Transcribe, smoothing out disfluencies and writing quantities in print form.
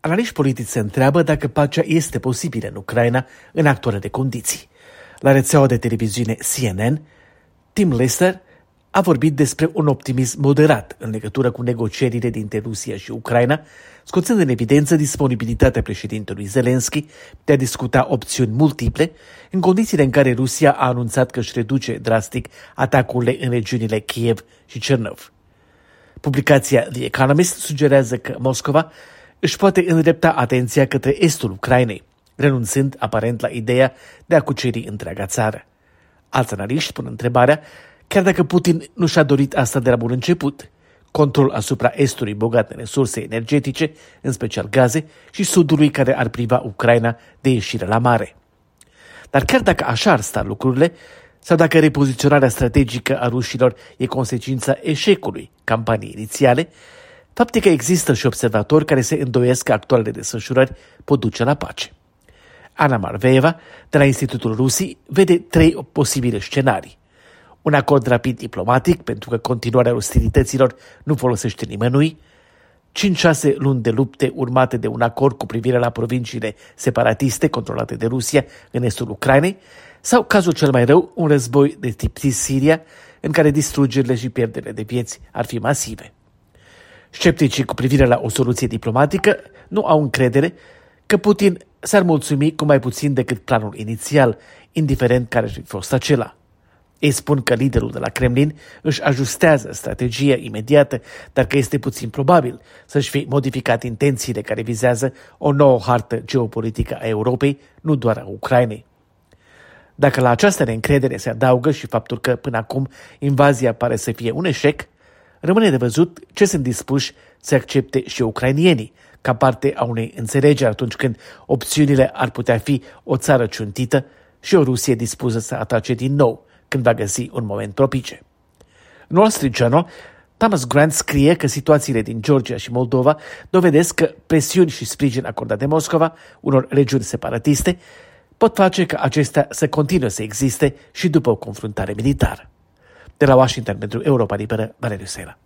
Analiști politici se întreabă dacă pacea este posibilă în Ucraina în actualele condiții. La rețeaua de televiziune CNN, Tim Lister a vorbit despre un optimism moderat în legătură cu negocierile dintre Rusia și Ucraina, scoțând în evidență disponibilitatea președintelui Zelensky de a discuta opțiuni multiple, în condițiile în care Rusia a anunțat că își reduce drastic atacurile în regiunile Kiev și Cernov. Publicația The Economist sugerează că Moscova își poate îndrepta atenția către estul Ucrainei, renunțând aparent la ideea de a cuceri întreaga țară. Alți analiști pun întrebarea, chiar dacă Putin nu și-a dorit asta de la bun început, control asupra estului bogat în resurse energetice, în special gaze, și sudului care ar priva Ucraina de ieșire la mare. Dar chiar dacă așa ar sta lucrurile, sau dacă repoziționarea strategică a rușilor e consecința eșecului campaniei inițiale, faptul că există și observatori care se îndoiesc că actualele desfășurări pot duce la pace. Ana Marveeva, de la Institutul Rusii, vede 3 posibile scenarii. Un acord rapid diplomatic, pentru că continuarea ostilităților nu folosește nimănui, 5-6 luni de lupte urmate de un acord cu privire la provinciile separatiste controlate de Rusia în estul Ucrainei, sau, cazul cel mai rău, un război de tip Siria, în care distrugerile și pierderile de vieți ar fi masive. Scepticii cu privire la o soluție diplomatică nu au încredere că Putin s-ar mulțumi cu mai puțin decât planul inițial, indiferent care ar fi fost acela. Ei spun că liderul de la Kremlin își ajustează strategia imediată, dar că este puțin probabil să-și fi modificat intențiile care vizează o nouă hartă geopolitică a Europei, nu doar a Ucrainei. Dacă la această neîncredere se adaugă și faptul că până acum invazia pare să fie un eșec, rămâne de văzut ce sunt dispuși să accepte și ucrainienii, ca parte a unei înțelegeri atunci când opțiunile ar putea fi o țară ciuntită și o Rusie dispusă să atace din nou, când va găsi un moment propice. În Wall Street Journal, Thomas Grant scrie că situațiile din Georgia și Moldova dovedesc că presiuni și sprijin acordat de Moscova unor regiuni separatiste pot face ca acestea să continue să existe și după o confruntare militară. De la Washington pentru Europa Liberă, Valeriu Sela.